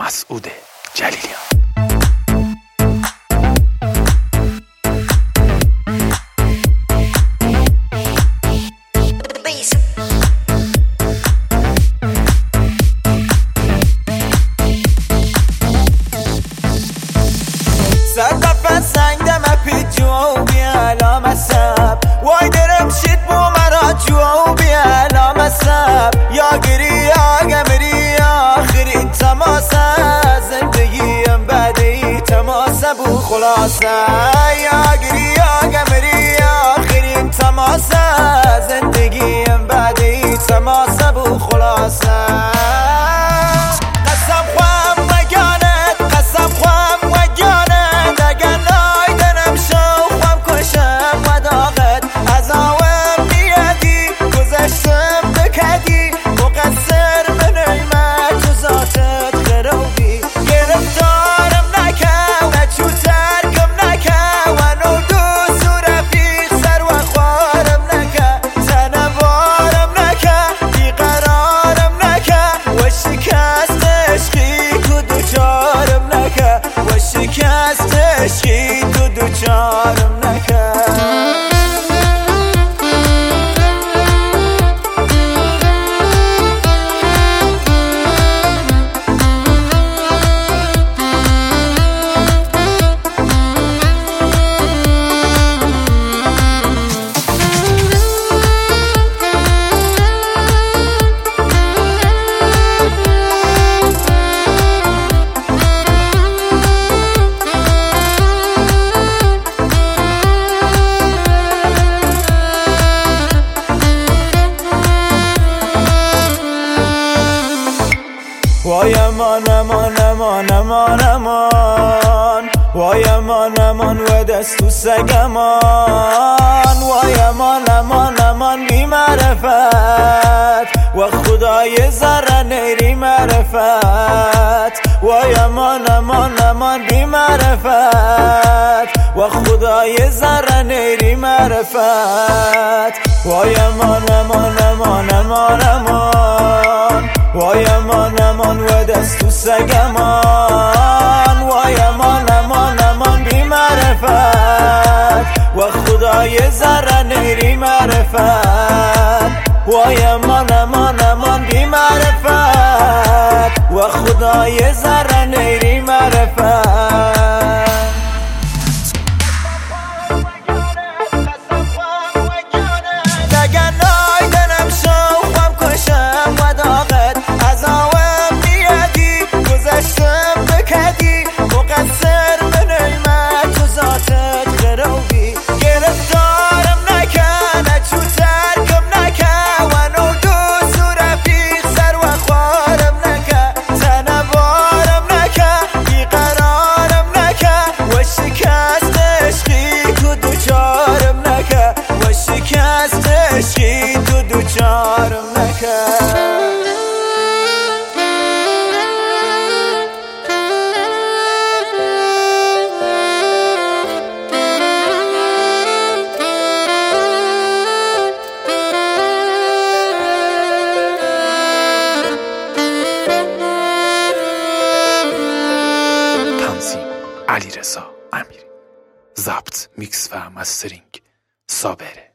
مسعود جلیلیان. صدف سنگدم اپی جو بیالام سب وای درم شید بو مرا جو بیالام سب یا گری یا گمری آخری تماسه زندگیم بعدی تماسه بو خلاصه یا گری یا گمری آخری تماسه زندگیم بعدی تماسه بو خلاصه شکست عشقی تو دوچارم نکرد. وای امان امان امان امان امان وای امان امان و دست و سگمان وای امان امان امان بی معرفت و خدای ذره نیری معرفت وای امان امان امان بی معرفت و خدای ذره نیری معرفت وای امان امان امان امان امان وای امان امان و دست و سگمان وای امان امان امان بی معرفت و خدای ذره نیری معرفت وای امان امان امان بی معرفت و خدای ذره نیری معرفت. شکست عشقی تو دوچارم نکرد. تنظیم علیرضا امیری، ضبط میکس و مسترینگ صابره.